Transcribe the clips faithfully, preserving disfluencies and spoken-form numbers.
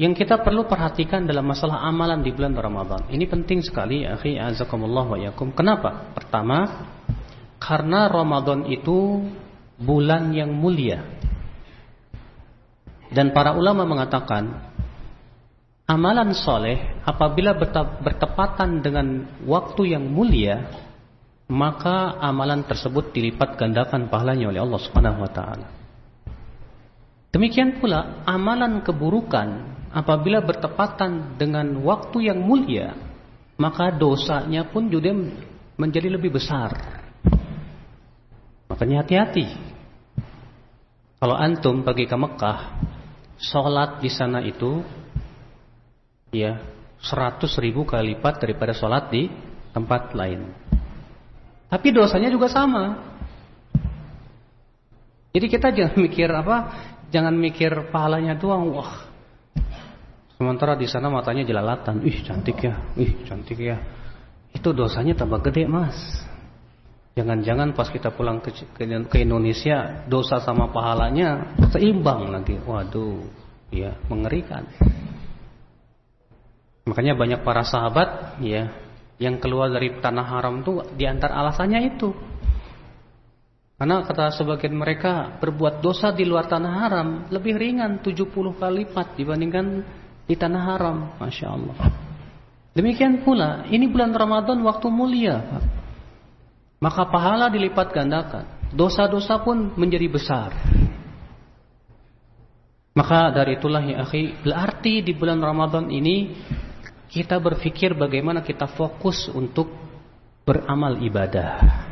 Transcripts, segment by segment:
yang kita perlu perhatikan dalam masalah amalan di bulan Ramadan. Ini penting sekali, akhi azakumullah wa yakum. Kenapa? Pertama, karena Ramadan itu bulan yang mulia. Dan para ulama mengatakan, amalan soleh apabila bertepatan dengan waktu yang mulia, maka amalan tersebut dilipat gandakan pahalanya oleh Allah Subhanahu wa taala. Demikian pula amalan keburukan apabila bertepatan dengan waktu yang mulia, maka dosanya pun juga menjadi lebih besar. Makanya hati-hati. Kalau antum pergi ke Mekah, sholat di sana itu ya seratus ribu kali lipat daripada sholat di tempat lain. Tapi dosanya juga sama. Jadi kita jangan mikir apa? Jangan mikir pahalanya doang. Wah, sementara di sana matanya jelalatan. Ih cantik ya, ih cantik ya. Itu dosanya tambah gede mas. Jangan-jangan pas kita pulang ke, ke, ke Indonesia, dosa sama pahalanya seimbang lagi. Waduh, ya mengerikan. Makanya banyak para sahabat ya yang keluar dari tanah haram itu diantar alasannya itu. Karena kata sebagian mereka berbuat dosa di luar tanah haram lebih ringan tujuh puluh kali lipat dibandingkan di tanah haram. Masya Allah. Demikian pula ini bulan Ramadan waktu mulia, Pak. Maka pahala dilipat gandakan, dosa-dosa pun menjadi besar. Maka dari itulah ya akhi, berarti di bulan Ramadan ini kita berpikir bagaimana kita fokus untuk beramal ibadah.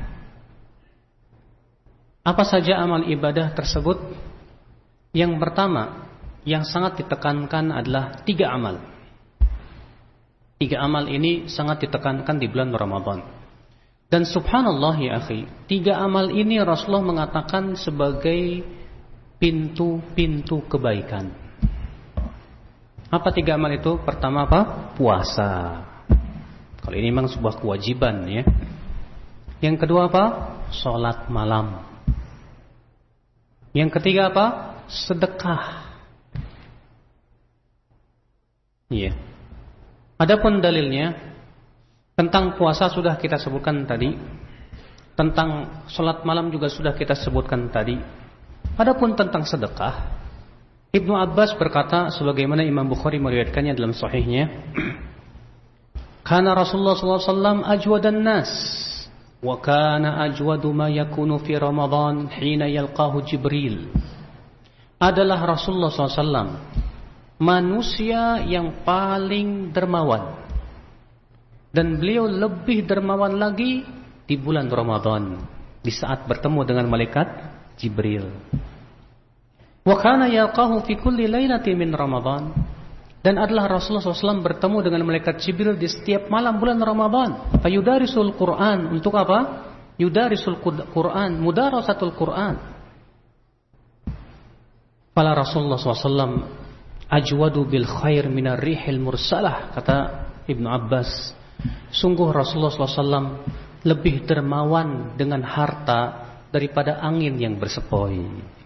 Apa saja amal ibadah tersebut? Yang pertama, yang sangat ditekankan adalah tiga amal. Tiga amal ini sangat ditekankan di bulan Ramadan. Dan subhanallah ya akhi, tiga amal ini Rasulullah mengatakan sebagai pintu-pintu kebaikan. Apa tiga amal itu? Pertama apa? Puasa. Kalau ini memang sebuah kewajiban ya. Yang kedua apa? Salat malam. Yang ketiga apa? Sedekah. Iya. Adapun dalilnya tentang puasa sudah kita sebutkan tadi. Tentang salat malam juga sudah kita sebutkan tadi. Adapun tentang sedekah, Ibnu Abbas berkata sebagaimana Imam Bukhari meriwayatkannya dalam sahihnya, kana Rasulullah sallallahu alaihi wasallam ajwadan nas wa kana ajwadu ma yakunu fi Ramadan hina yalqahu Jibril. Adalah Rasulullah sallallahu alaihi wasallam manusia yang paling dermawan, dan beliau lebih dermawan lagi di bulan Ramadan, di saat bertemu dengan malaikat Jibril. Wa kana yalqahu fi kulli lailatin min Ramadan, dan adalah Rasulullah sallallahu alaihi wasallam bertemu dengan malaikat Jibril di setiap malam bulan Ramadan. Fayudarisul Quran, untuk apa? Yudarisul Quran, mudarasatul Quran. Fala Rasulullah sallallahu alaihi wasallam ajwadu bil khair minar rihil mursalah, kata Ibnu Abbas. Sungguh Rasulullah sallallahu alaihi wasallam lebih dermawan dengan harta daripada angin yang bersepoi.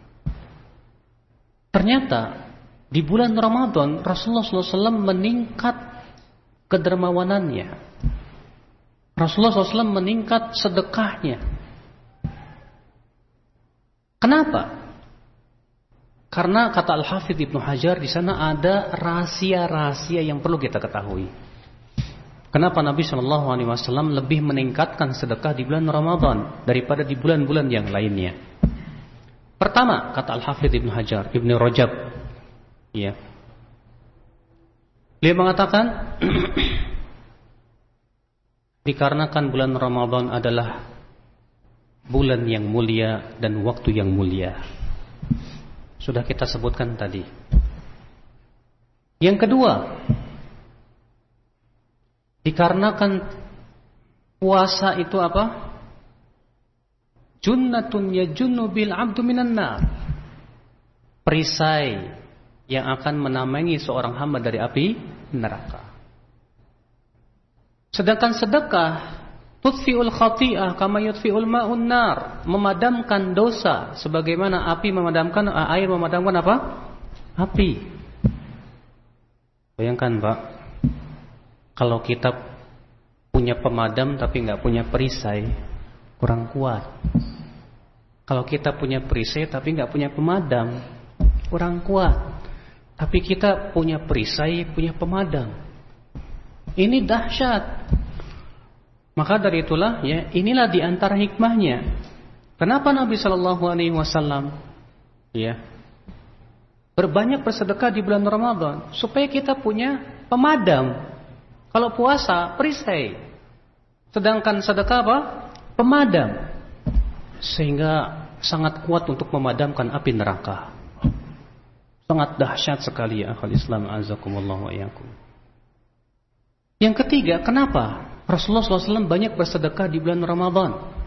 Ternyata di bulan Ramadan Rasulullah sallallahu alaihi wasallam meningkat kedermawanannya. Rasulullah sallallahu alaihi wasallam meningkat sedekahnya. Kenapa? Karena kata Al-Hafidz Ibnu Hajar, di sana ada rahasia-rahasia yang perlu kita ketahui. Kenapa Nabi shallallahu alaihi wasallam lebih meningkatkan sedekah di bulan Ramadan daripada di bulan-bulan yang lainnya? Pertama, kata Al-Hafidz Ibnu Hajar, Ibnu Rajab, ya, beliau mengatakan dikarenakan bulan Ramadan adalah bulan yang mulia dan waktu yang mulia. Sudah kita sebutkan tadi. Yang kedua, dikarenakan puasa itu apa? Junnatun yajunnu bil 'abdu minan nar. Perisai yang akan menamengi seorang hamba dari api neraka. Sedangkan sedekah tutfi'ul khati'ah kama yutfi'ul ma'un nar, memadamkan dosa sebagaimana api memadamkan air memadamkan apa? Api. Bayangkan Pak, kalau kita punya pemadam tapi nggak punya perisai, kurang kuat. Kalau kita punya perisai tapi nggak punya pemadam, kurang kuat. Tapi kita punya perisai, punya pemadam, ini dahsyat. Maka dari itulah ya, inilah diantara hikmahnya. Kenapa Nabi Shallallahu Alaihi Wasallam ya berbanyak bersedekah di bulan Ramadan, supaya kita punya pemadam. Kalau puasa perisai, sedangkan sedekah apa? Pemadam, sehingga sangat kuat untuk memadamkan api neraka. Sangat dahsyat sekali ya akhal Islam, azakumullah wa iyyakum. Yang ketiga, kenapa Rasulullah shallallahu alaihi wasallam banyak bersedekah di bulan Ramadan?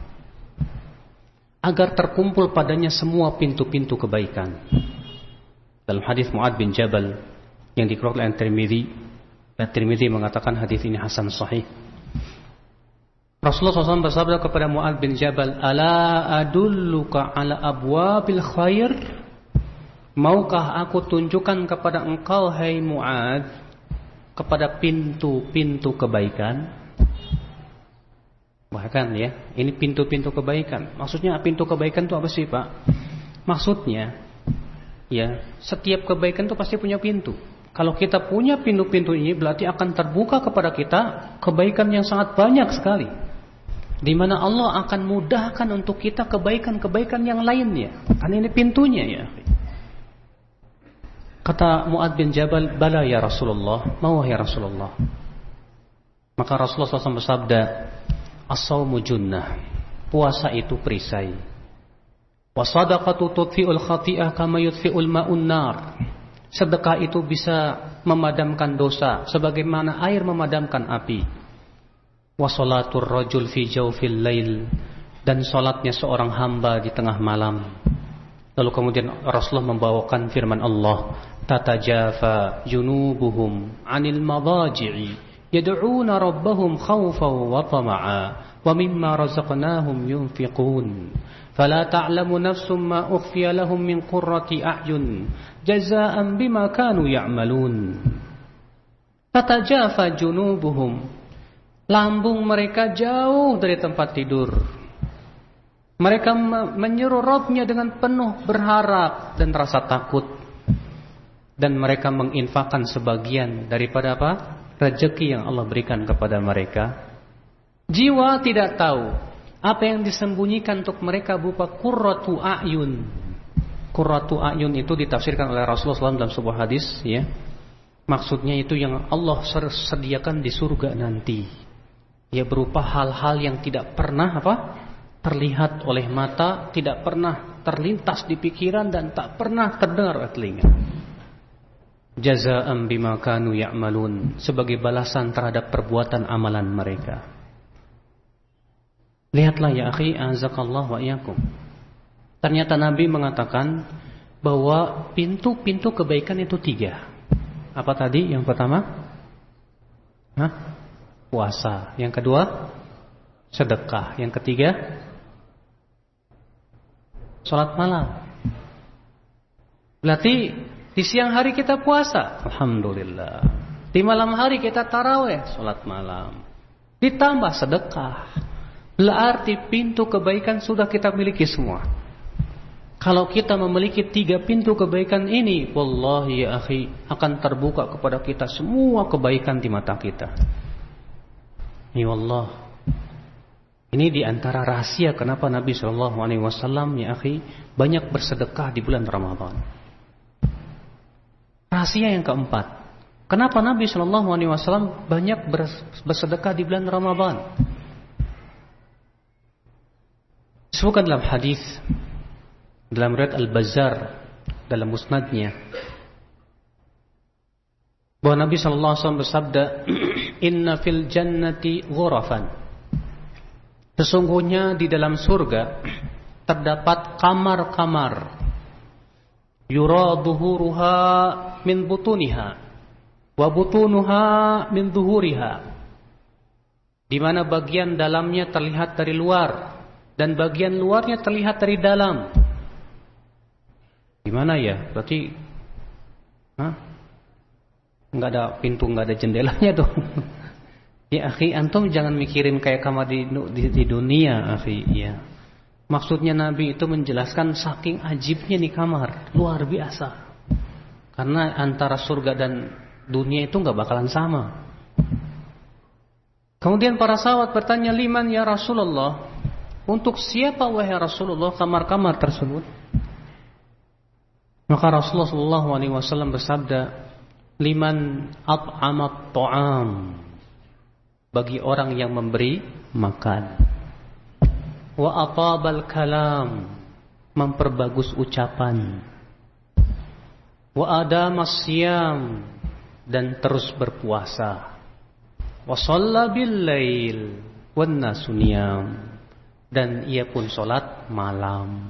Agar terkumpul padanya semua pintu-pintu kebaikan. Dalam hadis Mu'adz bin Jabal yang dikeluarkan oleh At-Tirmidzi, At-Tirmidzi mengatakan hadis ini hasan sahih. Rasulullah shallallahu alaihi wasallam bersabda kepada Mu'adz bin Jabal, "Ala adulluka ala abwabil khair?" Maukah aku tunjukkan kepada engkau, hai Mu'adz, kepada pintu-pintu kebaikan? Bahkan ya, ini pintu-pintu kebaikan. Maksudnya pintu kebaikan itu apa sih Pak? Maksudnya ya, setiap kebaikan itu pasti punya pintu. Kalau kita punya pintu-pintu ini, berarti akan terbuka kepada kita kebaikan yang sangat banyak sekali, di mana Allah akan mudahkan untuk kita kebaikan-kebaikan yang lainnya. Kan ini pintunya ya. Kata Mu'adz bin Jabal, "Bala ya Rasulullah, mau ya Rasulullah." Maka Rasulullah shallallahu alaihi wasallam bersabda, "As-shaumu junnah." Puasa itu perisai. "Wa shadaqatu tudfi'ul khati'ah kama yudfi'ul ma'un nar." Sedekah itu bisa memadamkan dosa sebagaimana air memadamkan api. "Wa shalatur rajul fi jawfil lail." Dan salatnya seorang hamba di tengah malam. Lalu kemudian Rasulullah membawakan firman Allah, "Tatajafa junubuhum 'anil madaji'i yad'una rabbahum khawfan wa tama'a wa mimma razaqnahum yunfiqun. Fala ta'lamu nafsum ma ukhfiya lahum min qurrati a'yun jazaa'an bima kanu ya'malun." Tatajafa junubuhum, lambung mereka jauh dari tempat tidur. Mereka menyeru Rabbnya dengan penuh berharap dan rasa takut. Dan mereka menginfakkan sebagian daripada apa? Rezeki yang Allah berikan kepada mereka. Jiwa tidak tahu apa yang disembunyikan untuk mereka berupa qurratu a'yun. Qurratu a'yun itu ditafsirkan oleh Rasulullah shallallahu alaihi wasallam dalam sebuah hadis ya. Maksudnya itu yang Allah sediakan di surga nanti. Ya, berupa hal-hal yang tidak pernah apa? terlihat oleh mata, tidak pernah terlintas di pikiran, dan tak pernah terdengar oleh telinga. Jazaa'an bima kanu ya'malun, sebagai balasan terhadap perbuatan amalan mereka. Lihatlah ya akhi, azakallah wa iyyakum. Ternyata Nabi mengatakan bahwa pintu-pintu kebaikan itu tiga. Apa tadi? Yang pertama? Hah? Puasa. Yang kedua? Sedekah. Yang ketiga? Salat malam. Berarti di siang hari kita puasa, alhamdulillah. Di malam hari kita tarawih, salat malam. Ditambah sedekah. Berarti pintu kebaikan sudah kita miliki semua. Kalau kita memiliki tiga pintu kebaikan ini, wallahi ya akhi, akan terbuka kepada kita semua kebaikan di mata kita. Ya Allah. Ini diantara rahasia kenapa Nabi shallallahu alaihi wasallam ya akhi banyak bersedekah di bulan Ramadan. Rahasia yang keempat, kenapa Nabi shallallahu alaihi wasallam banyak bersedekah di bulan Ramadan? Disebutkan dalam hadis dalam riwayat Al-Bazzar dalam musnadnya bahwa Nabi shallallahu alaihi wasallam bersabda, "Inna fil jannati ghurafan." Sesungguhnya di dalam surga terdapat kamar-kamar. Yura dhuhuruha min butuniha wa butunuha min dhuhuriha. Di mana bagian dalamnya terlihat dari luar dan bagian luarnya terlihat dari dalam. Di mana ya? Berarti hah? nggak ada pintu, nggak ada jendelanya dong. Ya akhi, antum jangan mikirin kayak kamar di, di, di dunia, akhi. Ya. Maksudnya Nabi itu menjelaskan saking ajibnya nih kamar, luar biasa. Karena antara surga dan dunia itu nggak bakalan sama. Kemudian para sahabat bertanya, liman ya Rasulullah, untuk siapa wahai Rasulullah kamar-kamar tersebut? Maka Rasulullah Shallallahu Alaihi Wasallam bersabda, liman at'amat ta'am, bagi orang yang memberi makan, wa atabal kalam, memperbagus ucapan, wa adamas siyam, dan terus berpuasa, wa shalla bil lail wan nasu niyam, dan ia pun sholat malam.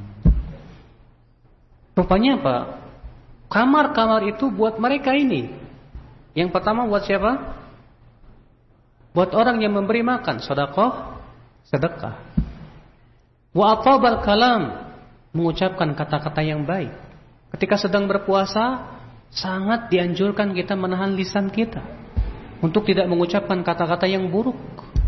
Rupanya apa? Kamar-kamar itu buat mereka ini. Yang pertama buat siapa? Buat orang yang memberi makan, sedekah, sedekah. Wa atabal kalam, mengucapkan kata-kata yang baik. Ketika sedang berpuasa, sangat dianjurkan kita menahan lisan kita untuk tidak mengucapkan kata-kata yang buruk.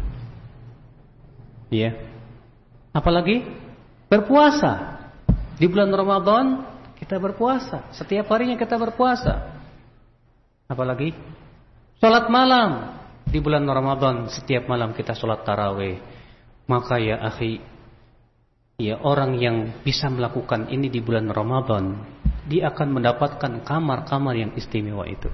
Iya. Apalagi berpuasa. Di bulan Ramadan kita berpuasa, setiap harinya kita berpuasa. Apalagi salat malam. Di bulan Ramadan setiap malam kita salat tarawih. Maka ya akhi, ya orang yang bisa melakukan ini di bulan Ramadan, dia akan mendapatkan kamar-kamar yang istimewa itu.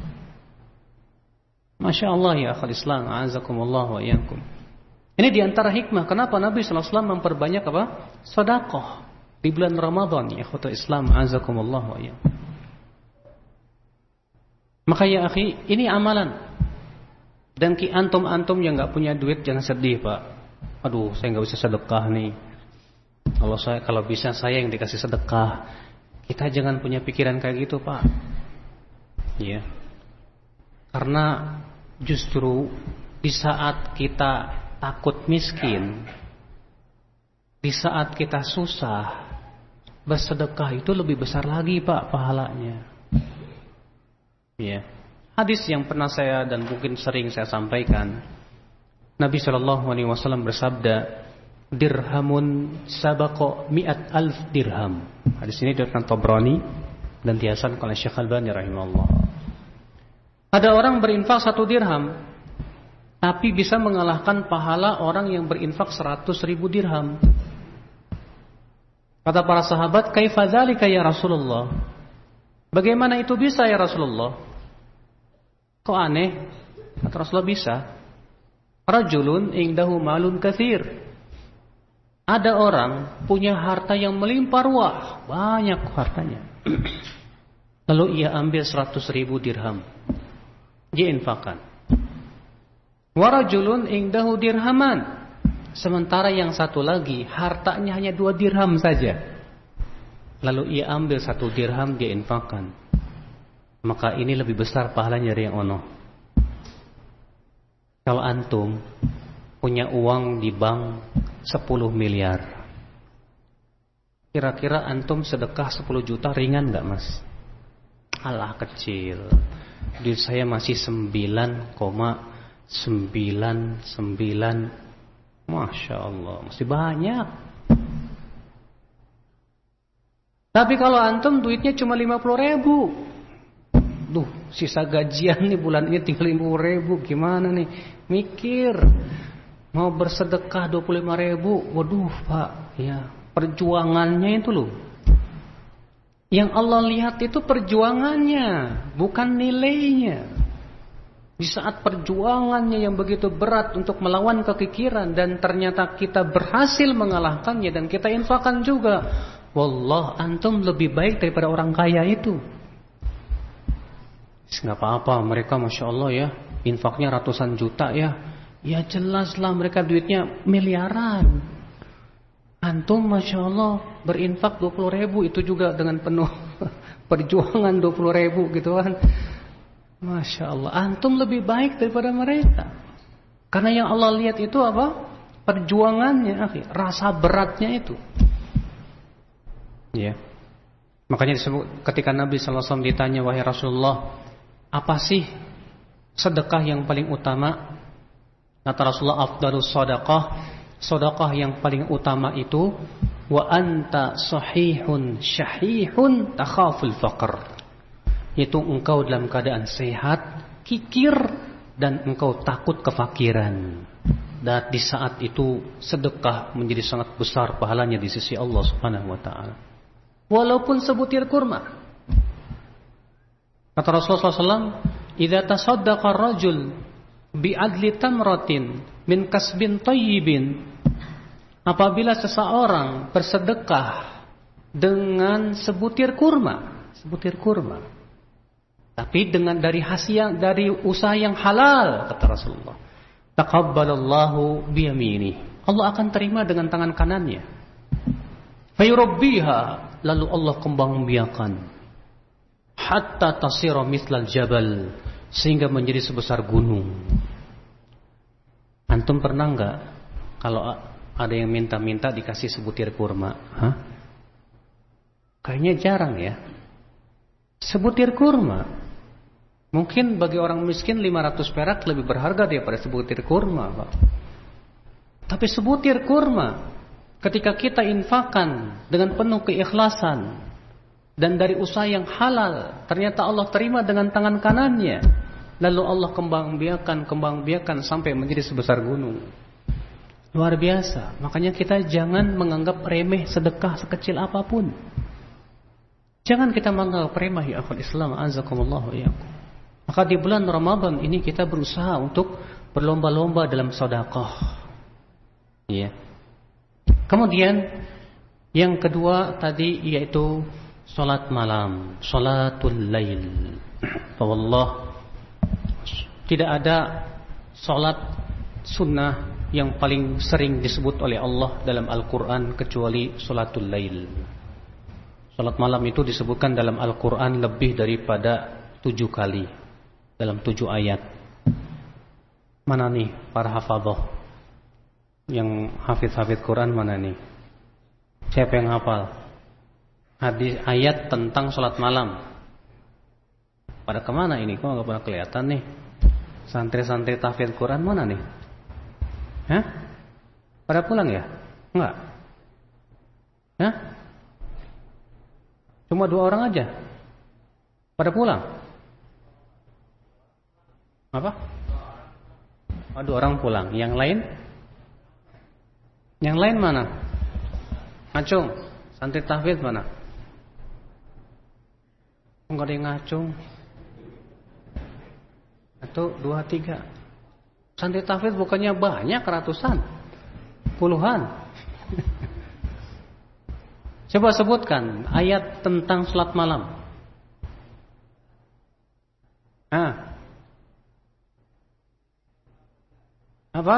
Masya Allah ya akhal Islam, a'azakumullah wa iyyakum. Ini diantara hikmah kenapa Nabi Sallallahu Alaihi Wasallam memperbanyak apa? Sedekah di bulan Ramadan, ya akhwat Islam, a'azakumullah wa iyyakum. Maka ya akhi, ini amalan. Dan ki antum-antum yang nggak punya duit jangan sedih, Pak. Aduh, saya nggak bisa sedekah nih. Kalau saya kalau bisa saya yang dikasih sedekah. Kita jangan punya pikiran kayak gitu, Pak. Ya. Karena justru di saat kita takut miskin, di saat kita susah, bersedekah itu lebih besar lagi, Pak, pahalanya. Ya. Hadis yang pernah saya dan mungkin sering saya sampaikan, Nabi Shallallahu Alaihi Wasallam bersabda, dirhamun sabaqo mi'at alf dirham. Hadis ini diriwayatkan Tabrani dan dihasankan oleh Syekh Albani rahimahullah. Ada orang berinfak satu dirham, tapi bisa mengalahkan pahala orang yang berinfak seratus ribu dirham. Kata para sahabat, kaifa dzalika ya Rasulullah? Bagaimana itu bisa ya Rasulullah? Kok aneh? Kata Rasulullah, bisa. Rajulun indahu malun katsir. Ada orang punya harta yang melimpah ruah, banyak hartanya. Lalu ia ambil seratus ribu dirham, dia infakkan. Warajulun indahu dirhaman. Sementara yang satu lagi hartanya hanya dua dirham saja. Lalu ia ambil satu dirham, dia infakkan. Maka ini lebih besar pahalanya dari yang ono. Kalau antum punya uang di bank sepuluh miliar, kira-kira antum sedekah sepuluh juta ringan gak mas? Alah kecil. Duit saya masih sembilan koma sembilan sembilan. Masya Allah, masih banyak. Tapi kalau antum duitnya cuma lima puluh ribu, duh, sisa gajian nih bulan ini tinggal lima puluh ribu, gimana nih? Mikir mau bersedekah dua puluh lima ribu, waduh Pak, ya perjuangannya itu loh. Yang Allah lihat itu perjuangannya, bukan nilainya. Di saat perjuangannya yang begitu berat untuk melawan kekikiran dan ternyata kita berhasil mengalahkannya dan kita infakkan juga, wallah antum lebih baik daripada orang kaya itu. Nggak apa-apa, mereka Masya Allah ya, infaknya ratusan juta ya. Ya jelaslah mereka duitnya miliaran. Antum Masya Allah berinfak dua puluh ribu, itu juga dengan penuh perjuangan dua puluh ribu gitu kan. Masya Allah, antum lebih baik daripada mereka. Karena yang Allah lihat itu apa? Perjuangannya, rasa beratnya itu. Ya. Makanya disebut ketika Nabi sallallahu alaihi wasallam ditanya, wahai Rasulullah, apa sih sedekah yang paling utama? Kata Rasulullah, afdalus shadaqah, sedekah yang paling utama itu wa anta sahihun syahihun takhaful faqr. Itu engkau dalam keadaan sehat, kikir, dan engkau takut kefakiran. Dan di saat itu sedekah menjadi sangat besar pahalanya di sisi Allah Subhanahu wa taala. Walaupun sebutir kurma. Kata Rasulullah sallallahu alaihi wasallam, "Idza tasaddaqa ar-rajul bi'adli tamratin min kasbin thayyibin." Apabila seseorang bersedekah dengan sebutir kurma, sebutir kurma, tapi dengan dari hasil dari usaha yang halal, kata Rasulullah, taqabbalallahu biyamini. Allah akan terima dengan tangan kanannya. Fayurabbiha, lalu Allah kembangbiakan hatta tasira mithlal jabal, sehingga menjadi sebesar gunung. Antum pernah enggak kalau ada yang minta-minta dikasih sebutir kurma? Hah? Kayaknya jarang ya. Sebutir kurma. Mungkin bagi orang miskin lima ratus perak lebih berharga daripada sebutir kurma, Pak. Tapi sebutir kurma, ketika kita infakkan dengan penuh keikhlasan dan dari usaha yang halal, ternyata Allah terima dengan tangan kanannya. Lalu Allah kembangbiakan, kembangbiakan sampai menjadi sebesar gunung. Luar biasa. Makanya kita jangan menganggap remeh sedekah sekecil apapun. Jangan kita menganggap remeh, ya akhul Islam, azakumullah wa iyyakum. Maka di bulan Ramadan ini kita berusaha untuk berlomba-lomba dalam sedekah. Iya. Kemudian yang kedua tadi yaitu salat malam, salatul lail. Wallah, tidak ada salat sunnah yang paling sering disebut oleh Allah dalam Al-Quran kecuali salatul lail. Salat malam itu disebutkan dalam Al-Quran lebih daripada tujuh kali, dalam tujuh ayat. Mana nih para hafadhah yang hafid-hafid Quran, mana nih? Siapa yang hafal hadis ayat tentang salat malam? Pada kemana ini? Kok gak pernah kelihatan nih? Santri-santri tahfidz Quran mana nih? Hah? Pada pulang ya? Enggak? Hah? Cuma dua orang aja? Pada pulang? Apa? Oh, dua orang pulang. Yang lain? Yang lain mana? Ngacung. Santri tahfidz mana? Enggak ada yang ngacung. Satu, dua, tiga. Santri tahfidz bukannya banyak, ratusan, puluhan. Coba sebutkan ayat tentang salat malam. Ah. Apa?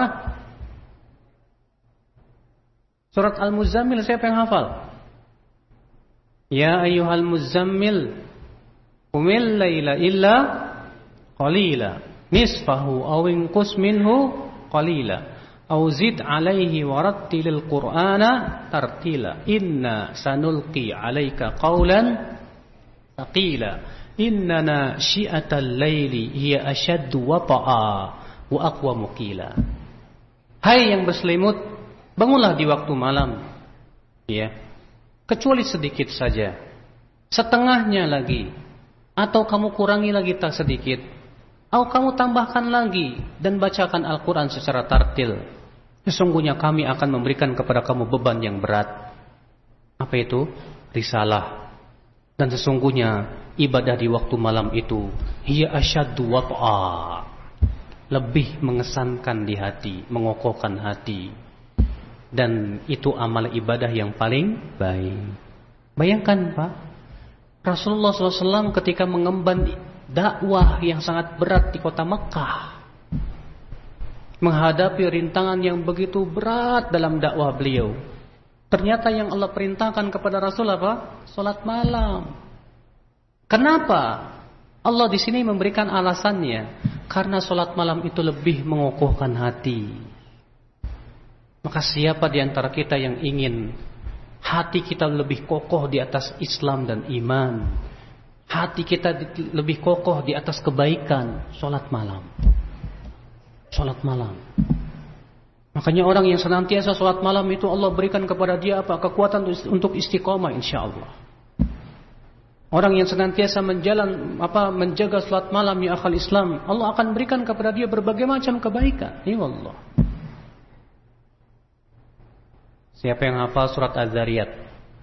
Surat Al-Muzammil, siapa yang hafal? Ya ayyuhal muzammil qumil laila illa qalila nisfahu aw inqus minhu qalila aw zid alaihi warattilil qur'ana tartila inna sanulqi alaika qawlan thaqila innana syi'atal laili hiya ashaddu wata'a wa aqwamu qila. Hai yang berselimut, bangunlah di waktu malam, ya, kecuali sedikit saja, setengahnya lagi, atau kamu kurangi lagi tak sedikit, atau kamu tambahkan lagi dan bacakan Al-Quran secara tartil. Sesungguhnya kami akan memberikan kepada kamu beban yang berat. Apa itu? Risalah. Dan sesungguhnya ibadah di waktu malam itu hiya asyaddu wat'a, lebih mengesankan di hati, mengokohkan hati. Dan itu amal ibadah yang paling baik. Bayangkan Pak, Rasulullah shallallahu alaihi wasallam ketika mengemban dakwah yang sangat berat di kota Mekah, menghadapi rintangan yang begitu berat dalam dakwah beliau, ternyata yang Allah perintahkan kepada Rasul apa? Salat malam. Kenapa? Allah di sini memberikan alasannya, karena salat malam itu lebih mengokohkan hati. Maka siapa di antara kita yang ingin hati kita lebih kokoh di atas Islam dan iman, hati kita lebih kokoh di atas kebaikan, salat malam. Salat malam. Makanya orang yang senantiasa salat malam itu Allah berikan kepada dia apa? Kekuatan untuk istiqomah insyaallah. Orang yang senantiasa menjalan apa menjaga salat malam ya akhal Islam, Allah akan berikan kepada dia berbagai macam kebaikan. Ya Allah. Siapa yang hafal surat Az-Zariyat?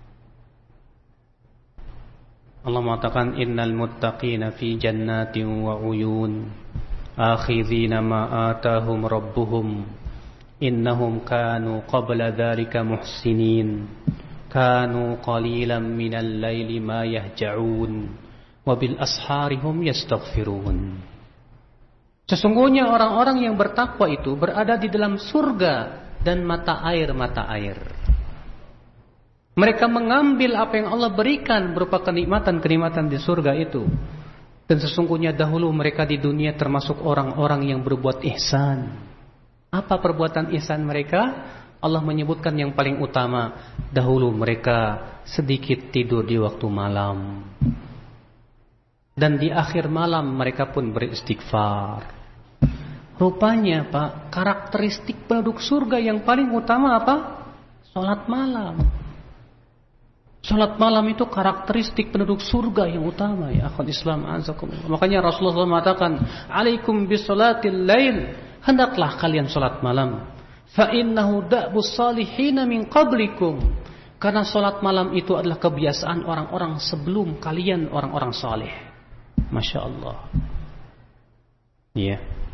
Allah mengatakan innal muttaqina fi jannatin wa uyun akhidhina ma atahum rabbuhum innahum kanu qabla dzalika muhsinin kanu qalilan minal laili ma yahja'un wa bil ashari hum yastaghfirun. Sesungguhnya orang-orang yang bertakwa itu berada di dalam surga dan mata air-mata air. Mereka mengambil apa yang Allah berikan berupa kenikmatan-kenikmatan di surga itu. Dan sesungguhnya dahulu mereka di dunia termasuk orang-orang yang berbuat ihsan. Apa perbuatan ihsan mereka? Allah menyebutkan yang paling utama. Dahulu mereka sedikit tidur di waktu malam. Dan di akhir malam mereka pun beristighfar. Rupanya Pak, karakteristik penduduk surga yang paling utama apa? Salat malam. Salat malam itu karakteristik penduduk surga yang utama ya akhwat Islam azakumullah. Makanya Rasulullah shallallahu alaihi wasallam mengatakan, "Alaikum bisolatil lail." Hendaklah kalian salat malam. Fa innahu da'bus salihin min qablikum. Karena salat malam itu adalah kebiasaan orang-orang sebelum kalian orang-orang saleh. Masya Allah. Iya.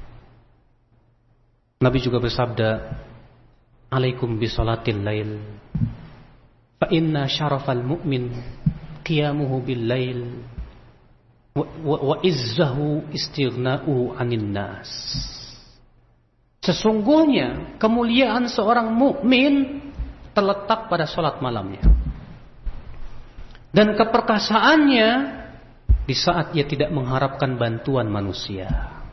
Nabi juga bersabda, "Alaikum bisolatil lail." Fa inna syarafal mu'min qiyamuhu bil lail wa, wa, wa izzahu istighna'u 'anil nas. Sesungguhnya kemuliaan seorang mukmin terletak pada salat malamnya. Dan keperkasaannya di saat ia tidak mengharapkan bantuan manusia.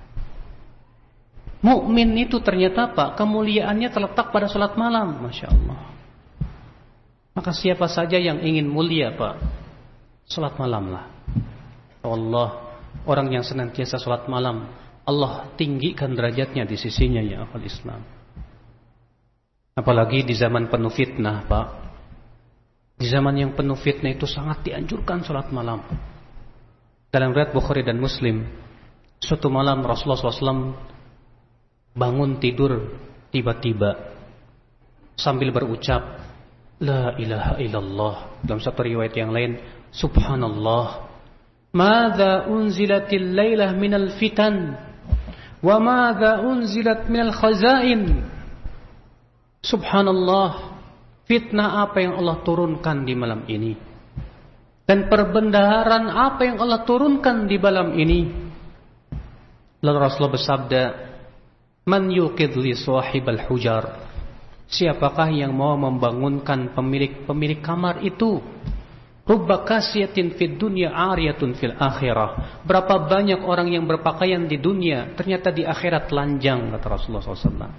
Mukmin itu ternyata Pak, kemuliaannya terletak pada salat malam, Masya Allah. Maka siapa saja yang ingin mulia Pak, salat malamlah. Allah, orang yang senantiasa salat malam, Allah tinggikan derajatnya di sisinya ya akhwal Islam. Apalagi di zaman penuh fitnah Pak. Di zaman yang penuh fitnah itu sangat dianjurkan salat malam. Dalam riwayat Bukhari dan Muslim, suatu malam Rasulullah shallallahu alaihi wasallam bangun tidur tiba-tiba sambil berucap La ilaha illallah. Dalam satu riwayat yang lain, Subhanallah, Mada unzilatil laylah minal fitan Wa mada unzilat minal khazain. Subhanallah, fitnah apa yang Allah turunkan di malam ini, dan perbendaharaan apa yang Allah turunkan di malam ini. Lalu Rasulullah bersabda, Man yuqidh li sahibal hujar. Siapakah yang mau membangunkan pemilik-pemilik kamar itu? Rubba kasiyatin fid dunya ariyatun fil akhirah. Berapa banyak orang yang berpakaian di dunia, ternyata di akhirat telanjang, kata Rasulullah shallallahu alaihi wasallam.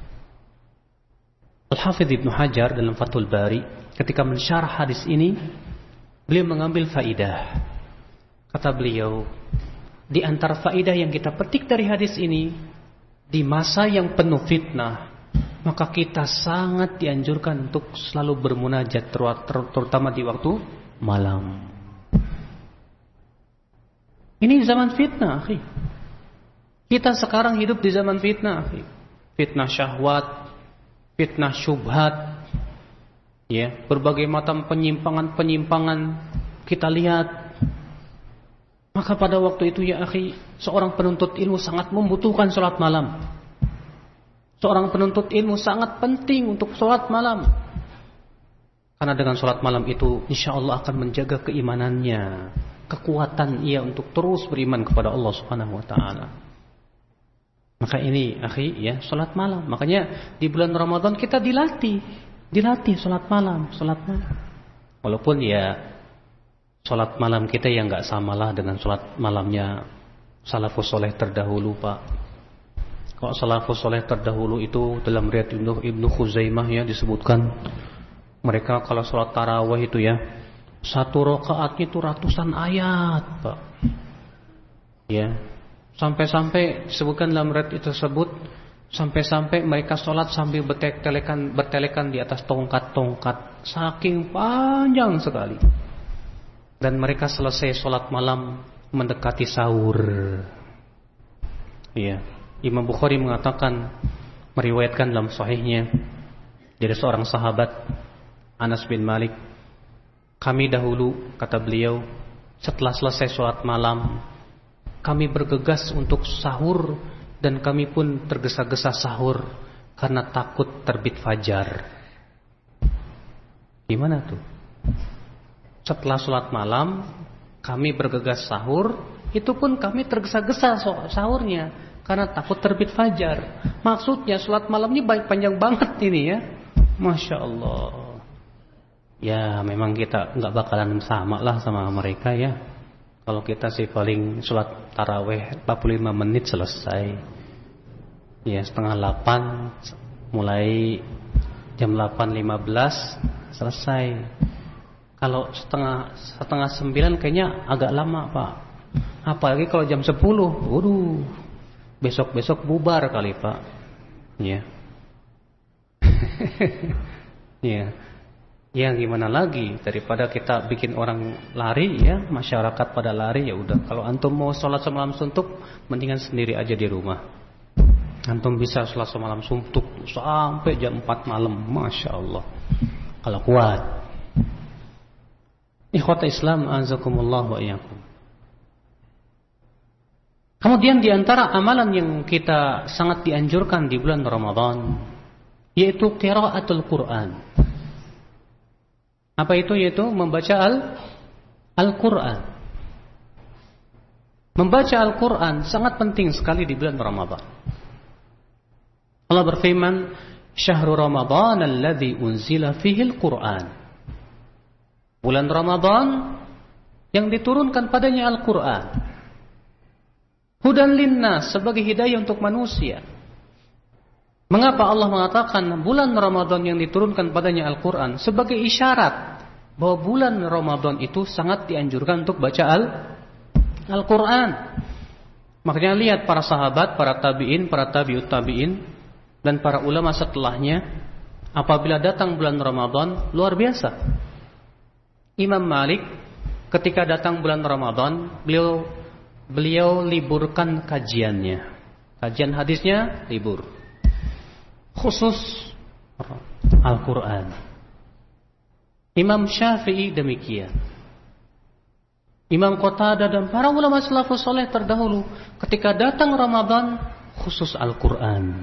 Al-Hafidh Ibnu Hajar dalam Fathul Bari ketika mensyarah hadis ini, beliau mengambil faidah. Kata beliau, di antara faidah yang kita petik dari hadis ini, di masa yang penuh fitnah, maka kita sangat dianjurkan untuk selalu bermunajat, terutama di waktu malam. Ini zaman fitnah, akhi. Kita sekarang hidup di zaman fitnah, akhi. Fitnah syahwat, fitnah syubhat, ya, berbagai macam penyimpangan-penyimpangan kita lihat. Maka pada waktu itu ya akhi, seorang penuntut ilmu sangat membutuhkan salat malam. Seorang penuntut ilmu sangat penting untuk salat malam. Karena dengan salat malam itu insya Allah akan menjaga keimanannya, kekuatan ia untuk terus beriman kepada Allah Subhanahu wa taala. Maka ini akhi ya, salat malam. Makanya di bulan Ramadan kita dilatih, dilatih salat malam, salat malam. Walaupun ya salat malam kita yang enggak samalah dengan salat malamnya salafus saleh terdahulu, Pak. Kalau salafus saleh terdahulu itu dalam riwayat Ibnu Khuzaimah ya disebutkan, mereka kalau salat tarawih itu ya Satu rakaatnya itu ratusan ayat, Pak. Ya. Sampai-sampai disebutkan dalam riwayat itu tersebut, sampai-sampai mereka sholat sambil bertelekan, bertelekan di atas tongkat-tongkat, saking panjang sekali. Dan mereka selesai sholat malam mendekati sahur. Ya. Imam Bukhari mengatakan, meriwayatkan dalam sahihnya dari seorang sahabat Anas bin Malik, kami dahulu, kata beliau, setelah selesai sholat malam, kami bergegas untuk sahur, dan kami pun tergesa-gesa sahur karena takut terbit fajar. Gimana tuh? Setelah sholat malam, kami bergegas sahur, itu pun kami tergesa-gesa sahurnya karena takut terbit fajar. Maksudnya sholat malamnya baik panjang banget ini ya. Masya Allah. Ya memang kita nggak bakalan sama lah sama mereka ya. Kalau kita sih paling sholat taraweh empat puluh lima menit selesai. Ya setengah delapan, mulai jam delapan lima belas selesai. Kalau setengah setengah sembilan kayaknya agak lama Pak. Apalagi kalau jam sepuluh, waduh, besok-besok bubar kali Pak. Ya. Ya. Ya gimana lagi, daripada kita bikin orang lari ya, masyarakat pada lari, ya udah. Kalau antum mau sholat semalam suntuk, mendingan sendiri aja di rumah. Antum bisa sholat semalam suntuk sampai jam empat malam, Masya Allah, kalau kuat. Ikhwata Islam, azakumullah wa iyyakum. Kemudian di antara amalan yang kita sangat dianjurkan di bulan Ramadan, yaitu qiraatul Quran. Apa itu? Yaitu membaca al Al-Quran. Membaca Al-Quran sangat penting sekali di bulan Ramadan. Allah berfirman, Syahrul Ramadan alladzi unzila fihi Al-Quran. Bulan Ramadan yang diturunkan padanya Al-Quran. Hudan linnas, sebagai hidayah untuk manusia. Mengapa Allah mengatakan bulan Ramadan yang diturunkan padanya Al-Quran sebagai isyarat bahwa bulan Ramadan itu sangat dianjurkan untuk baca Al-Quran. Makanya lihat para sahabat, para tabi'in, para tabi'ut tabi'in, dan para ulama setelahnya, apabila datang bulan Ramadan, luar biasa. Imam Malik ketika datang bulan Ramadan, beliau beliau liburkan kajiannya. Kajian hadisnya libur. Khusus Al-Quran. Imam Syafi'i demikian. Imam Qatadah dan para ulama salafus saleh terdahulu ketika datang Ramadan khusus Al-Quran.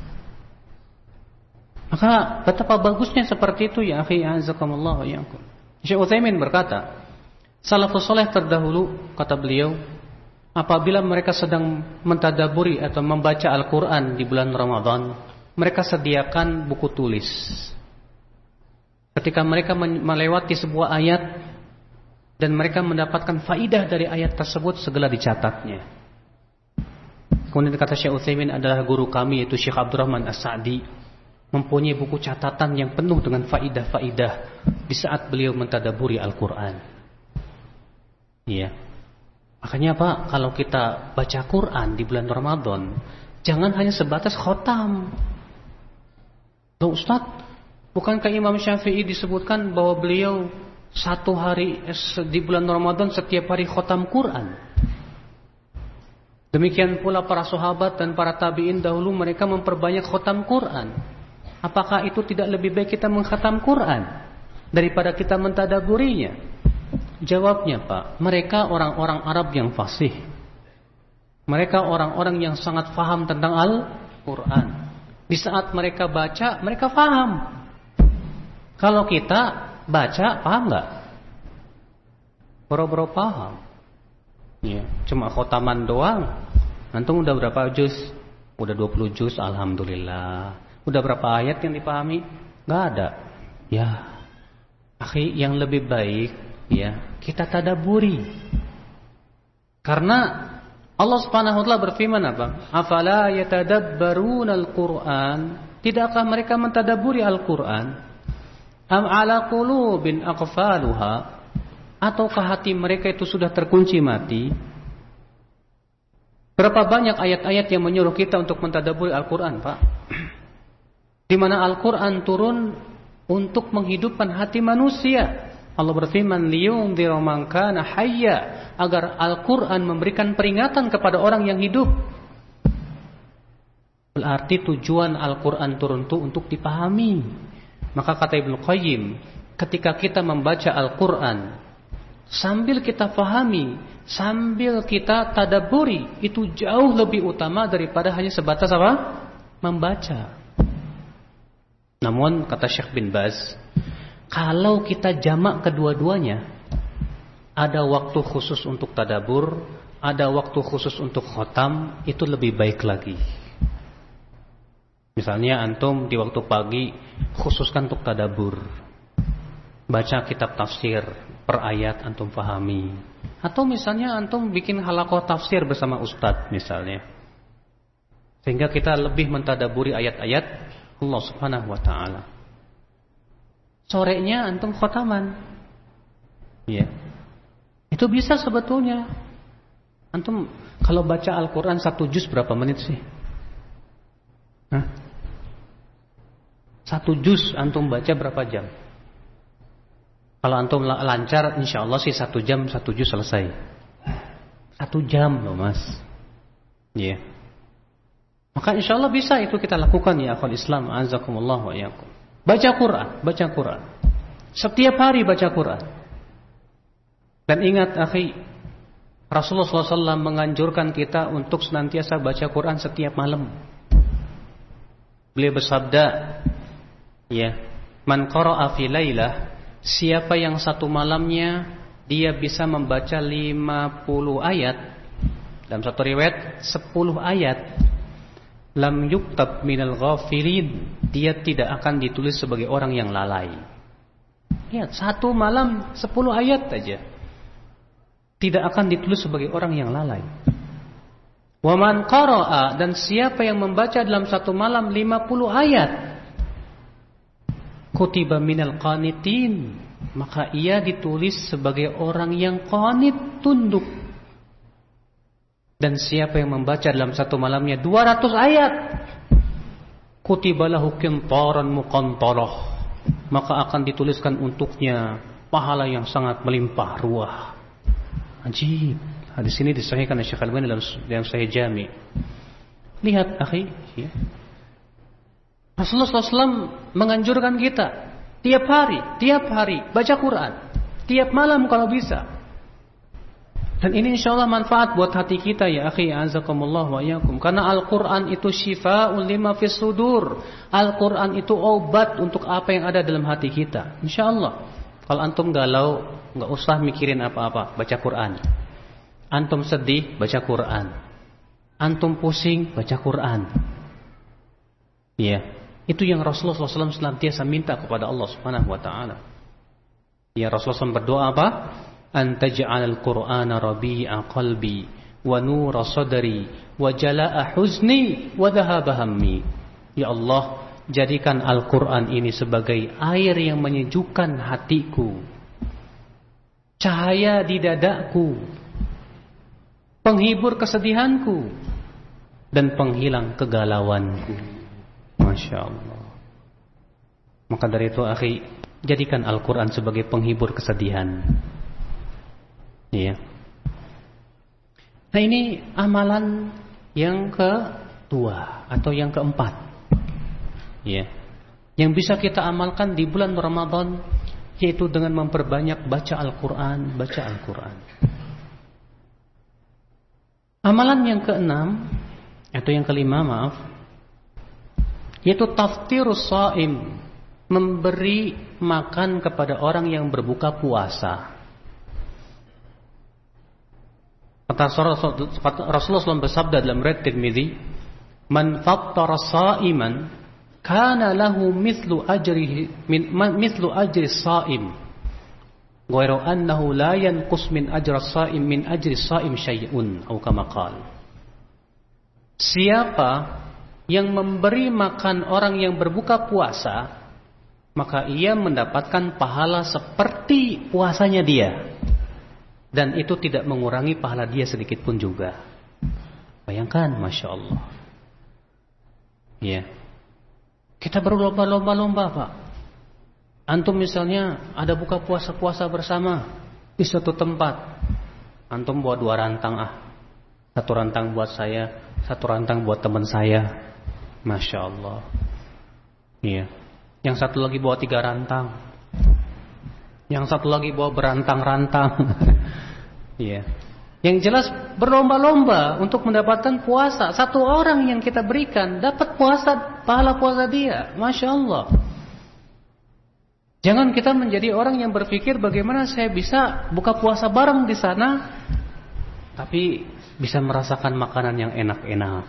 Maka betapa bagusnya seperti itu ya akhi, azakumullah wa iyyakum. Syekh Utsaimin berkata, salafus saleh terdahulu, kata beliau, apabila mereka sedang mentadaburi atau membaca Al-Quran di bulan Ramadan, mereka sediakan buku tulis. Ketika mereka melewati sebuah ayat dan mereka mendapatkan faidah dari ayat tersebut, segala dicatatnya. Kemudian kata Syekh Utsaimin adalah guru kami, yaitu Syekh Abdurrahman As-Sa'di, mempunyai buku catatan yang penuh dengan faidah-faidah di saat beliau mentadaburi Al-Quran. Iya. Makanya Pak, kalau kita baca Quran di bulan Ramadan, jangan hanya sebatas khotam. Loh Ustaz, bukankah Imam Syafi'i disebutkan bahwa beliau satu hari di bulan Ramadan setiap hari khotam Quran? Demikian pula para sahabat dan para tabi'in dahulu, mereka memperbanyak khotam Quran. Apakah itu tidak lebih baik kita mengkhatam Quran daripada kita mentadaburinya? Jawabnya Pak, mereka orang-orang Arab yang fasih. Mereka orang-orang yang sangat faham tentang Al-Quran. Di saat mereka baca, mereka faham. Kalau kita baca, paham nggak? Boro-boro paham. Ya, cuma khotaman doang. Antum udah berapa juz? Udah dua puluh juz, alhamdulillah. Udah berapa ayat yang dipahami? Nggak ada. Ya, akhi, yang lebih baik ya kita tadaburi. Karena Allah Subhanahu wa taala berfirman apa? Afala yatadabbaruna al-Qur'an? Tidakkah mereka mentadaburi Al-Qur'an? Am ala qulubin aqfaluha? ataukah hati mereka itu sudah terkunci mati? Berapa banyak ayat-ayat yang menyuruh kita untuk mentadabburi Al-Quran, Pak? Di mana Al-Quran turun untuk menghidupkan hati manusia. Allah berfirman, liyundziru man kana hayya, agar Al-Quran memberikan peringatan kepada orang yang hidup. Berarti tujuan Al-Quran turun itu untuk dipahami. Maka kata Ibnu Qayyim, ketika kita membaca Al-Quran, sambil kita fahami, sambil kita tadabburi, itu jauh lebih utama daripada hanya sebatas apa? Membaca. Namun kata Syekh bin Baz, kalau kita jamak kedua-duanya, ada waktu khusus untuk tadabbur, ada waktu khusus untuk khotam, itu lebih baik lagi. Misalnya antum di waktu pagi khususkan untuk tadabbur, baca kitab tafsir per ayat antum pahami. Atau misalnya antum bikin halaqah tafsir bersama ustadz misalnya, sehingga kita lebih mentadabburi ayat-ayat Allah Subhanahu wa taala. Sorenya antum khotaman. Ya. Itu bisa sebetulnya. Antum kalau baca Al-Qur'an satu juz berapa menit sih? Hah? Satu juz antum baca berapa jam? Kalau antum lancar, insya Allah sih satu jam satu juz selesai. Satu jam loh mas. Iya. Yeah. Maka insya Allah bisa itu kita lakukan ya akhwal Islam, azakumullah wa iyyakum. Baca Quran, baca Quran. Setiap hari baca Quran. Dan ingat akhi, Rasulullah shallallahu alaihi wasallam menganjurkan kita untuk senantiasa baca Quran setiap malam. Beliau bersabda, ya, man qara'a fi lailah, siapa yang satu malamnya dia bisa membaca lima puluh ayat, dalam satu riwayat sepuluh ayat, lam yuktab minal ghafilin, dia tidak akan ditulis sebagai orang yang lalai. Lihat, satu malam sepuluh ayat aja, tidak akan ditulis sebagai orang yang lalai. Wa man qara'a, dan siapa yang membaca dalam satu malam lima puluh ayat, kutiba minal qanitin, maka ia ditulis sebagai orang yang qanit, tunduk. Dan siapa yang membaca dalam satu malamnya dua ratus ayat, kutiba lahu qintaran muqantarah, maka akan dituliskan untuknya pahala yang sangat melimpah ruah. Ajib. Hadis ini disahihkan oleh Syekh Al-Albani dalam dalam Sahih Jami'. Lihat akhi, ya. Rasulullah shallallahu alaihi wasallam menganjurkan kita tiap hari, tiap hari baca Quran, tiap malam kalau bisa. Dan ini insyaallah manfaat buat hati kita ya akhi, azakumullah wa iyyakum. Karena Al-Quran itu syifaa'un lima fis sudur. Al-Quran itu obat untuk apa yang ada dalam hati kita. Insyaallah. Kalau antum galau, enggak usah mikirin apa-apa, baca Quran. Antum sedih, baca Quran. Antum pusing, baca Quran. Ya. Itu yang Rasulullah shallallahu alaihi wasallam senantiasa minta kepada Allah Subhanahu wa taala. Ya, Rasulullah shallallahu alaihi wasallam berdoa apa? Antaj'alal Qur'ana rabi'a qalbi wa nura sadri wa jala'a huzni wa dhahaba hammi. Ya Allah, jadikan Al-Qur'an ini sebagai air yang menyejukkan hatiku, cahaya di dadaku, penghibur kesedihanku, dan penghilang kegalauanku. Masya Allah. Maka dari itu akhi, jadikan Al-Quran sebagai penghibur kesedihan. Iya. Nah ini amalan yang kedua atau yang keempat, ya, yang bisa kita amalkan di bulan Ramadan, yaitu dengan memperbanyak baca Al-Quran, baca Al-Quran. Amalan yang keenam atau yang kelima, maaf, yaitu taftirus shaim, memberi makan kepada orang yang berbuka puasa. Kata Rasulullah shallallahu alaihi wasallam bersabda dalam riwayat Tirmidzi, "Man fattara sha'iman kana lahu mithlu ajrihi min mithlu ajri shaim, ghairu annahu la yanqus min ajri shaim min ajri shaim syai'un," atau kama qala. Siapa yang memberi makan orang yang berbuka puasa, maka ia mendapatkan pahala seperti puasanya dia. dan itu tidak mengurangi pahala dia sedikit pun juga. Bayangkan, Masya Allah. Ya, kita berlomba-lomba-lomba, Pak. Antum misalnya ada buka puasa-puasa bersama di suatu tempat, antum bawa dua rantang ah, satu rantang buat saya, satu rantang buat teman saya. Masya Allah. Iya. Yang satu lagi bawa tiga rantang, yang satu lagi bawa berantang-rantang. Iya. Yang jelas berlomba-lomba untuk mendapatkan puasa. Satu orang yang kita berikan dapat puasa, pahala puasa dia. Masya Allah. Jangan kita menjadi orang yang berpikir bagaimana saya bisa buka puasa bareng di sana, tapi bisa merasakan makanan yang enak-enak.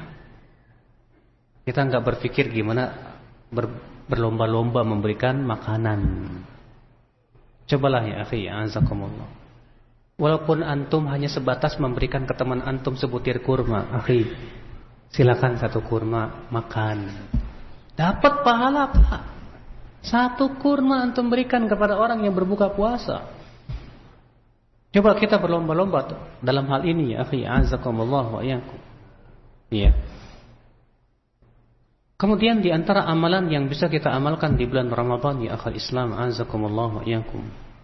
Kita nggak berpikir gimana ber, berlomba-lomba memberikan makanan. Cobalah ya akhi, azakumullah. Walaupun antum hanya sebatas memberikan ke teman antum sebutir kurma, akhi, silakan satu kurma makan, dapat pahala, Pak. Satu kurma antum berikan kepada orang yang berbuka puasa. Coba kita berlomba-lomba dalam hal ini ya akhi, azakumullah wa iyyakum. Iya. Kemudian di antara amalan yang bisa kita amalkan di bulan Ramadan ya akhal Islam, azakumullah wa iyyakum,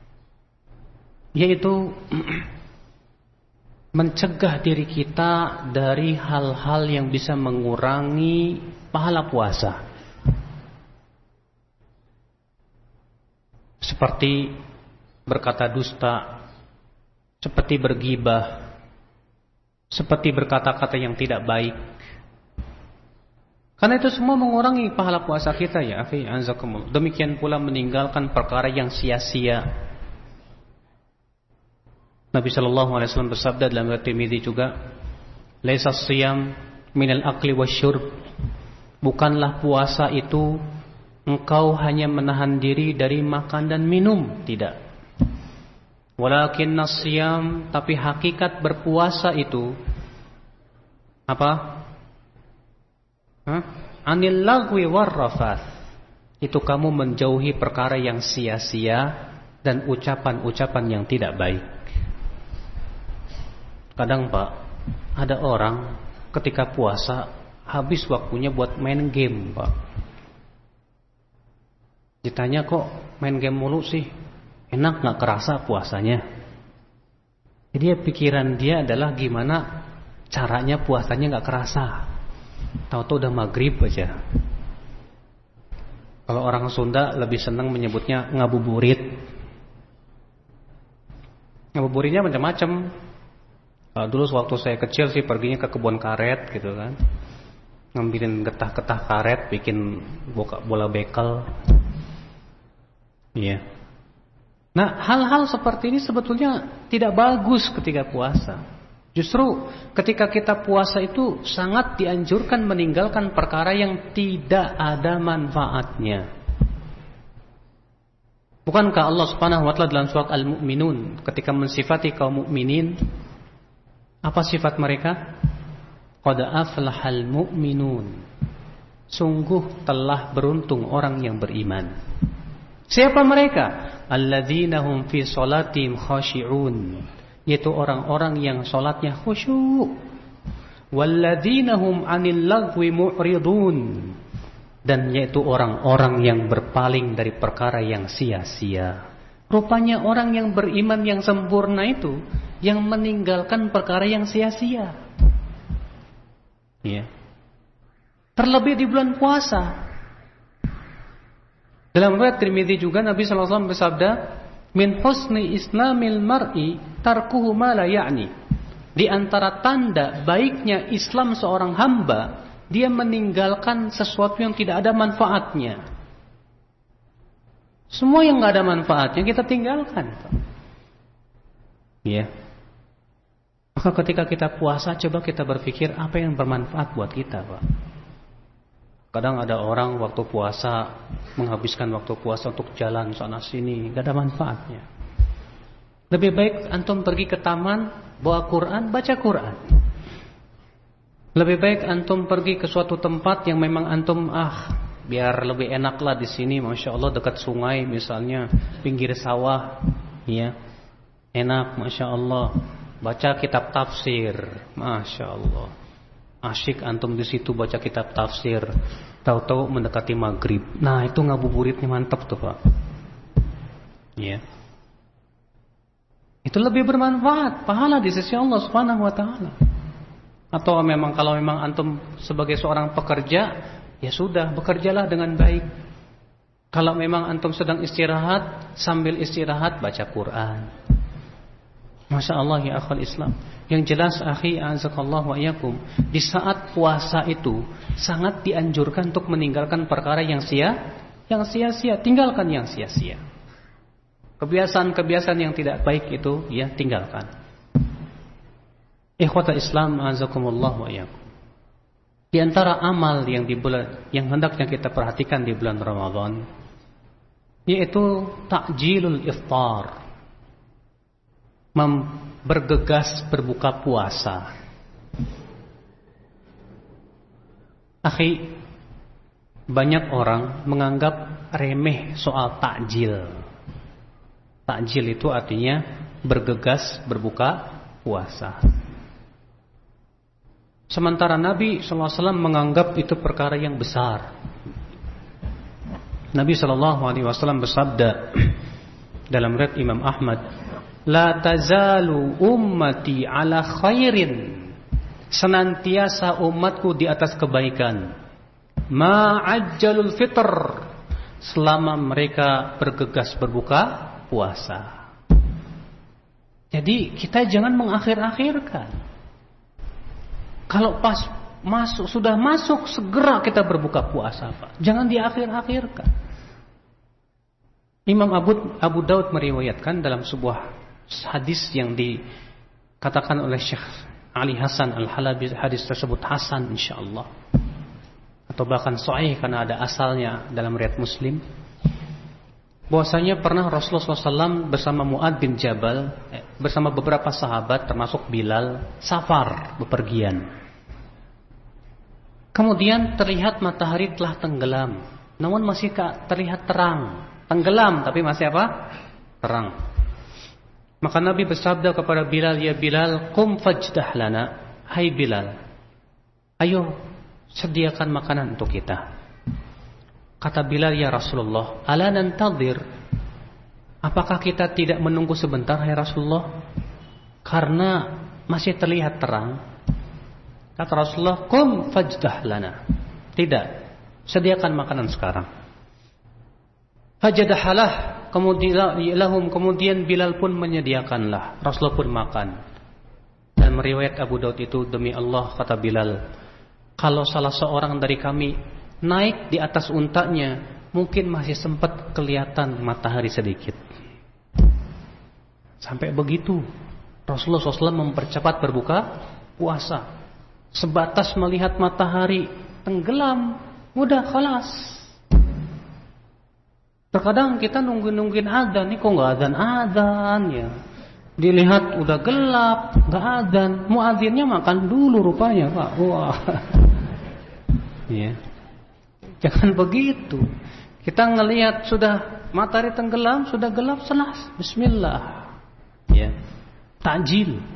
yaitu mencegah diri kita dari hal-hal yang bisa mengurangi pahala puasa. Seperti berkata dusta, seperti bergibah, seperti berkata-kata yang tidak baik. Karena itu semua mengurangi pahala puasa kita ya akhi, azakumullah. Demikian pula meninggalkan perkara yang sia-sia. Nabi sallallahu alaihi wasallam bersabda dalam riwayat Tirmidzi juga, "Laisa shiyam minal akli wasyurb." Bukanlah puasa itu engkau hanya menahan diri dari makan dan minum, tidak. Walakinna shiyam, tapi hakikat berpuasa itu apa? Hah? Anil lagwi warrafath. Itu kamu menjauhi perkara yang sia-sia dan ucapan-ucapan yang tidak baik. Kadang Pak, ada orang ketika puasa habis waktunya buat main game, Pak. Ditanya, kok main game mulu sih? Enak gak kerasa puasanya? Jadi pikiran dia adalah gimana caranya puasanya gak kerasa. Tahu-tahu udah maghrib aja. Kalau orang Sunda lebih senang menyebutnya ngabuburit. Ngabuburitnya macam-macam. Kalau dulu waktu saya kecil sih perginya ke kebun karet gitu kan, ngambilin getah-getah karet, bikin bola bekel. Iya. Nah, hal-hal seperti ini sebetulnya tidak bagus ketika puasa. Justru ketika kita puasa itu sangat dianjurkan meninggalkan perkara yang tidak ada manfaatnya. Bukankah Allah Subhanahu wa taala dalam surat Al-Mu'minun ketika mensifati kaum mukminin, apa sifat mereka? Qad aflahal mu'minun. Sungguh telah beruntung orang yang beriman. Siapa mereka? Alladzina hum fi shalatihim khashi'un. Yaitu orang-orang yang salatnya khusyuk. Walladzina hum 'anil lagwi mu'ridun. Dan yaitu orang-orang yang berpaling dari perkara yang sia-sia. Rupanya orang yang beriman yang sempurna itu yang meninggalkan perkara yang sia-sia. Ya. Terlebih di bulan puasa. Dalam riwayat Tirmidzi juga Nabi sallallahu alaihi wasallam bersabda, "Min husni islamil mar'i tarkuhu ma la ya'ni." Di antara tanda baiknya Islam seorang hamba, dia meninggalkan sesuatu yang tidak ada manfaatnya. Semua yang enggak ada manfaatnya kita tinggalkan. Ya. Maka ketika kita puasa, coba kita berpikir apa yang bermanfaat buat kita, Pak. Kadang ada orang waktu puasa menghabiskan waktu puasa untuk jalan sana sini, enggak ada manfaatnya. Lebih baik antum pergi ke taman, bawa Quran, baca Quran. Lebih baik antum pergi ke suatu tempat yang memang antum ah biar lebih enaklah di sini, masya Allah dekat sungai misalnya, pinggir sawah, ya. enak, masya Allah. Baca kitab tafsir, masya Allah. Asyik antum di situ baca kitab tafsir. Tahu-tahu mendekati maghrib. Nah itu ngabuburitnya mantap tuh Pak. Ya. Itu lebih bermanfaat, pahala di sisi Allah Subhanahu Wa Taala. Atau memang kalau memang antum sebagai seorang pekerja, ya sudah bekerjalah dengan baik. Kalau memang antum sedang istirahat, sambil istirahat baca Quran. Masya Allah ya akhwal Islam. Yang jelas akhi azakallahu wa iyyakum, di saat puasa itu sangat dianjurkan untuk meninggalkan perkara yang sia, yang sia-sia, tinggalkan yang sia-sia. Kebiasaan-kebiasaan yang tidak baik itu ya tinggalkan. Ikhwatal Islam azakumullah wa iyyakum. Di antara amal yang di bulan yang hendaknya kita perhatikan di bulan Ramadan yaitu takjilul iftar. Mem- bergegas berbuka puasa. Akhi, banyak orang menganggap remeh soal takjil. Takjil itu artinya bergegas berbuka puasa. Sementara Nabi shallallahu alaihi wasallam menganggap itu perkara yang besar. Nabi shallallahu alaihi wasallam bersabda dalam riwayat Imam Ahmad, la tazalu ummati ala khairin, senantiasa umatku di atas kebaikan, ma'ajjalul fitr, selama mereka bergegas berbuka puasa. Jadi kita jangan mengakhir-akhirkan. Kalau pas masuk sudah masuk segera kita berbuka puasa, Pak. Jangan diakhir-akhirkan. Imam Abu Abu Daud meriwayatkan dalam sebuah hadis yang dikatakan oleh Syekh Ali Hasan Al-Halabi, hadis tersebut hasan insyaallah, atau bahkan sahih karena ada asalnya dalam riwayat Muslim, bahwasanya pernah Rasulullah shallallahu alaihi wasallam bersama Mu'adz bin Jabal eh, bersama beberapa sahabat termasuk Bilal safar bepergian. Kemudian terlihat matahari telah tenggelam, namun masih terlihat terang. Tenggelam tapi masih apa? Terang. Maka Nabi bersabda kepada Bilal, ya Bilal, qum fajdah lana. Hai Bilal, ayo sediakan makanan untuk kita. Kata Bilal, ya Rasulullah, ala nantadir, apakah kita tidak menunggu sebentar hai Rasulullah, karena masih terlihat terang? Kata Rasulullah, qum fajdah lana. Tidak, sediakan makanan sekarang. Fajadahalah, kemudian lahum, kemudian Bilal pun menyediakanlah, Rasulullah pun makan. Dan meriwayat Abu Daud itu, demi Allah kata Bilal, kalau salah seorang dari kami naik di atas untanya, mungkin masih sempat kelihatan matahari sedikit. Sampai begitu Rasulullah shallallahu alaihi wasallam mempercepat berbuka puasa. Sebatas melihat matahari tenggelam, udah khalas. Terkadang kita nungguin-nungguin adzan, nih kok nggak adzan-adzan ya. Dilihat udah gelap, nggak adzan. Muadzinnya makan dulu rupanya, Pak. Wah. Ya. Jangan begitu. Kita ngelihat sudah matahari tenggelam, sudah gelap, selas. Bismillah. Ya. Takjil.